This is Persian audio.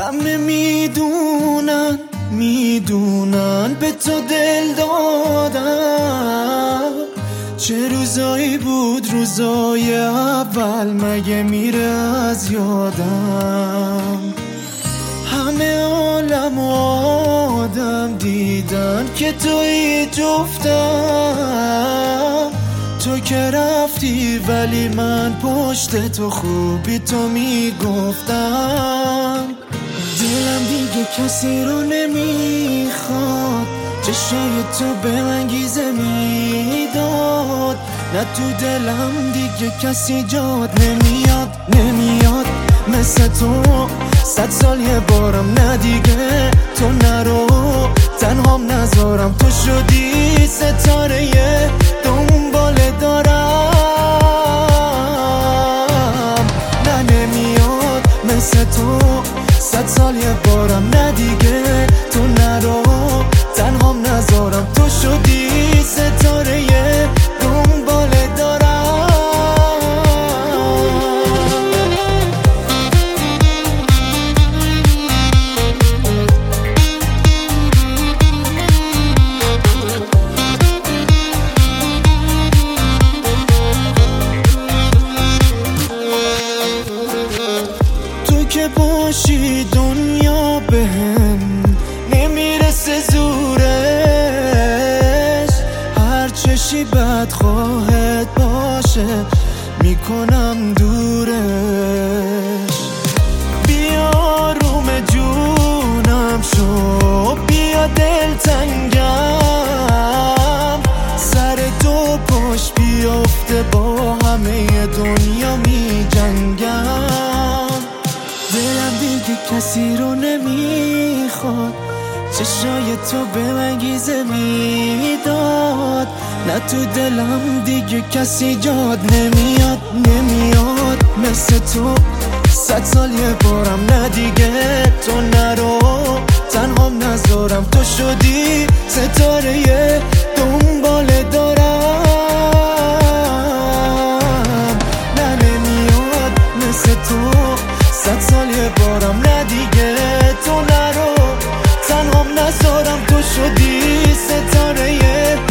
همه میدونن به تو دل دادم. چه روزایی بود روزای اول، مگه میره از یادم. همه عالم و آدم دیدن که توی جفتم. تو که رفتی ولی من پشت تو خوبی تو میگفتم. دلم دیگه کسی رو نمیخواد، چشای تو به من گیزه میداد. نه تو دلم دیگه کسی جاد نمیاد مثل تو. 100 سال یه بارم نه دیگه تو نرو، تنهام نذارم. تو شدی ستاره دنبال دارم. نه نمیاد مثل تو. 100 سال یه بارم نه دیگه تو نرو، تنهام نذارم. تو شدی ستاره دنبال دارم. تو که باشی دنیا بهم نمیرسه زورش. هر چشی بدخواهت باشه میکنم دورش. بیا روم جونم شو، بیا دلتنگم. سر تو پشت بیفته با همه دنیا میجنگم. دلم دیگه کسی رو نمیخواد، چشای تو به من گیزه میداد. نه تو دلم دیگه کسی جاد نمیاد مثل تو. 100 سال یه بارم نه دیگه تو نرو، تنهام نذارم. تو شدی ستاره دنبال دارم. نه نمیاد مثل تو. 100 سال یه بارم نه دیگه تو نرو، تنهام نذارم. تو شدی ستاره